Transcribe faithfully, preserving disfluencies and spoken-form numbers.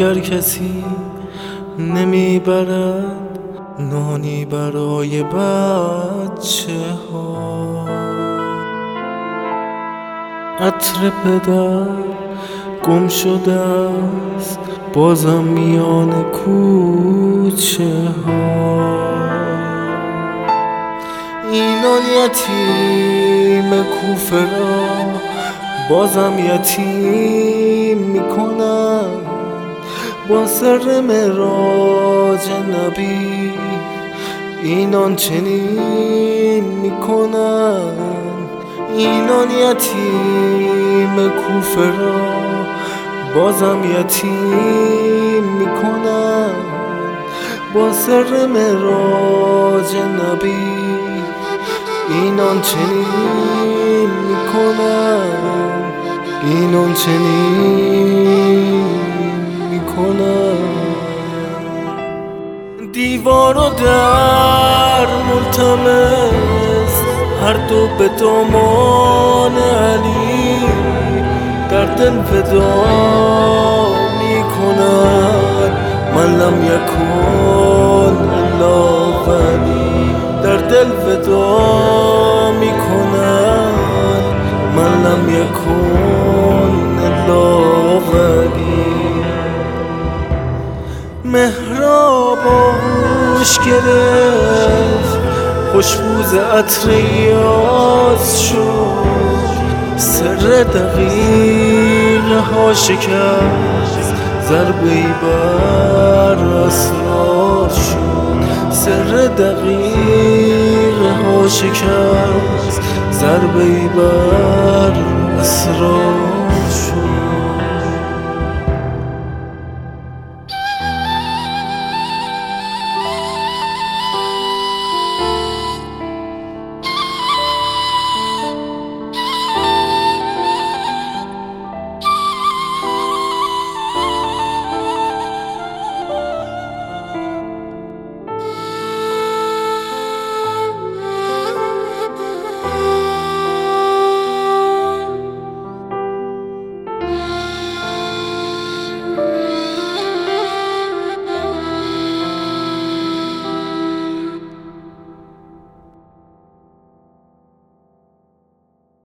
اگر کسی نمیبرد نانی برای بچه ها. عطر پدر گم شده است بازم میان کوچه ها. اینان یتیم کوفه را بازم یتیم میکنن با سر معراج نبی. اینان چنین میکنن، اینان یتیم کوفه را بازم یتیم میکنن با سر معراج نبی. اینان چنین میکنن، اینان چنین میکنن. دیوار و در ملتمس هر دو به دامان علی در دل ودا میکنن. من لم یکن الا ولی در دل ودا میکنن. من لم یکن الا ولی. مهراب آغوش گرفت خوشبوز عطر یاس شد. سر دقیقه ها شکست ضربه‌ای بر اسرار شد. سر دقیقه ها شکست ضربه‌ای بر اسرار شد.